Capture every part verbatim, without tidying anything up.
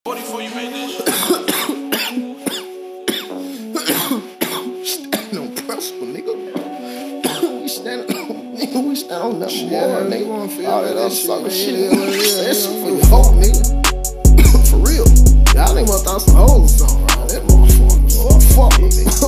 Before you made this Stand on principle, nigga. We stand on, nigga, we stand on that shit, more, nigga. All that other sucker shit. That's for the folk, nigga. For real. Y'all niggas must throw some hoes on, right? That motherfucker. What the fuck,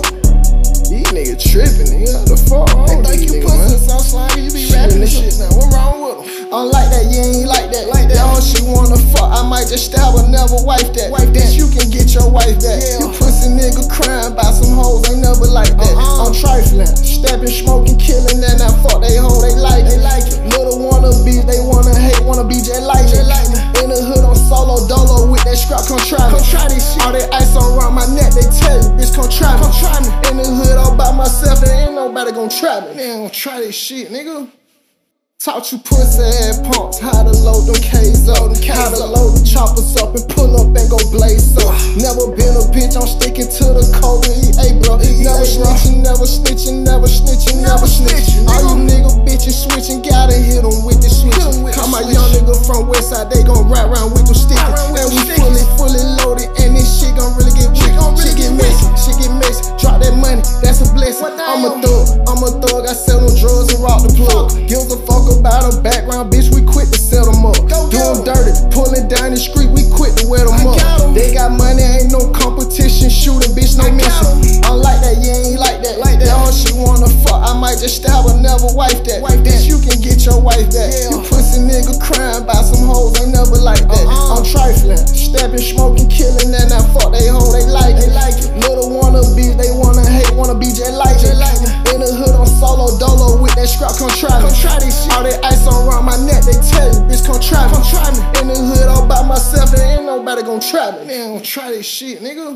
nigga? These niggas tripping, nigga. What the fuck? They think you pussy Southside, you be rapping this shit now. What wrong with them? I don't like that, you ain't like that. Like that. Y'all she wanna fuck, I might just stab her, never wife that. Wife that, you can get your wife back. Yeah. You pussy nigga crying about some hoes, ain't never like that. Uh-huh. I'm trifling, stepping, smoking, killing, and I fuck they hoe, they like it. They like it. Little wannabes, they wanna hate, wanna be just like it. Like in the hood, I'm solo dolo with that scrap, come try me. Come try this shit. All that ice around my neck, they tell you, bitch, come try me. Come try me. In the hood, all by myself, there ain't nobody gon' try me. They ain't gon' try this shit, nigga. Taught you pussy ass punks how to load them K's up, how to load the choppers up and pull up and go blaze up. Never been a bitch, I'm sticking to the code of E A, bro. Never snitching, never snitching, never snitching, never snitching. All you nigga bitches switching, gotta hit them with the switch. Call my young nigga from Westside, they gon' ride around with them stickers. And we fully, fully loaded, and this shit gon' really get wicked. Shit get messy, shit get messy. Drop that money, that's a blessing. I'm a thug, I'm a thug, I sell them drugs and rock the plug. Give a fuck about a background, bitch, we quit to sell them up. Do them dirty, pulling down the street, we quit to wear them up. They got money, ain't no competition, shooting, bitch, no mission. I like that, you ain't like that. Like that. Y'all she wanna fuck, I might just stab her, never wife that. Wife bitch, you can get your wife back. Yeah. You pussy nigga crying about some hoes, ain't never like that. Uh-uh. I'm trifling, stepping, smoking, killing, and I fuck they hoe, they like it. They like it. Little wannabes, they wanna hate, wanna be just like it. Like it. In the hood, I'm solo dolo with that scrap, come try me. Come try this shit. All that ice around my neck, they tell you, bitch, come try me. Come try me. In the hood, all by myself, there ain't nobody gon' try me. They ain't gon' try this shit, nigga.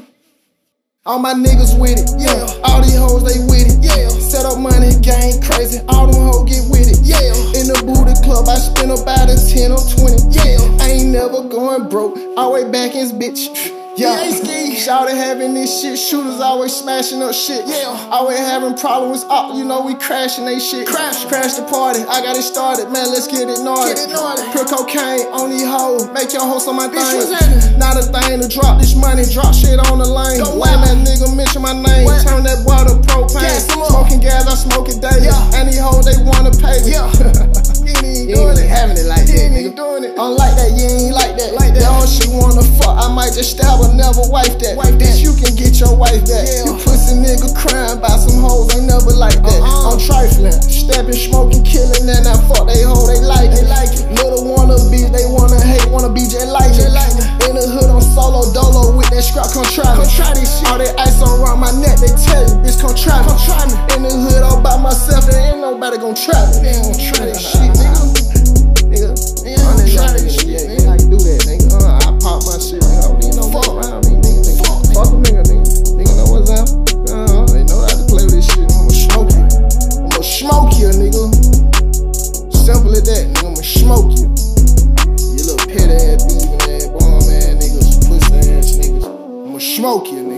All my niggas with it, yeah. All these hoes, they with it, yeah. Set up money, gang crazy, all them hoes get with it, yeah. In the booty club, I spend about a ten or twenty, yeah. I ain't never going broke, always back in bitch. Yeah, shouted having this shit, shooters always smashing up shit. Yeah, always having problems up, you know we crashing they shit. Crash, crash the party, I got it started, man, let's get it naughty. Get it naughty. Pure cocaine on these hoes, make your hoes on my thing. Not a thing to drop this money, drop shit on the lane. When that nigga mention my name, what? Turn that boy to propane. Gas smoking gas, I smoke it daily. Yeah. And these hoes they wanna pay me. Yeah. You ain't doing it, having it like that, nigga. Doing it. I don't like that, you ain't like that. Like that. Y'all she wanna fuck, I might just stab her, never wife that. Wife bitch, you can get your wife back. Yeah. You pussy nigga crying about some hoes, ain't never like that. Uh-uh. I'm trifling, stepping, smoking, killing, and I fuck they hoe, they like it. They like it. Little wannabes, they wanna hate, wanna be just like it. Like it. In the hood, I'm solo dolo with that scrap, come try me. Come try this shit. All that ice around my neck, they tell you, bitch, come try me. Come try me. In the hood, all by myself, there ain't nobody gon' try me. They ain't gon' try this shit, nigga. Nigga, they ain't gon' try this shit, nigga. I can do that, nigga. Uh, I pop my shit, nigga. I don't need no fuck around me, nigga. Fuck a nigga, nigga. Nigga know what's up. Uh, they know how to play with this shit. I'ma smoke you. I'ma smoke you, nigga. Simple as that, nigga. I'ma smoke you. You little petty ass, beating ass, bomb ass niggas, pussy ass niggas. I'ma smoke you, nigga.